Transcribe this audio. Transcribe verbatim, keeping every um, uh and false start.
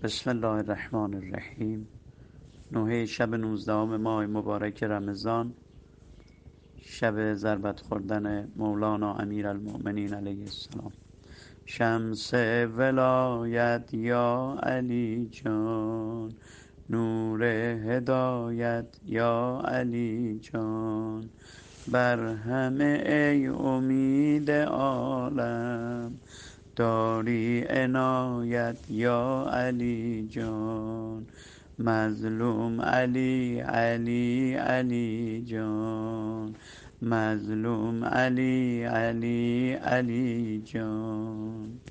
بسم الله الرحمن الرحیم. نوحه شب نوزدهم ماه مبارک رمضان، شب ضربت خوردن مولانا امیرالمؤمنین علیه السلام. شمس ولایت یا علی جان، نور هدایت یا علی جان، بر همه ای امید عالم داری عنایت یا علی جان. مظلوم علی علی علی جان، مظلوم علی علی علی جان.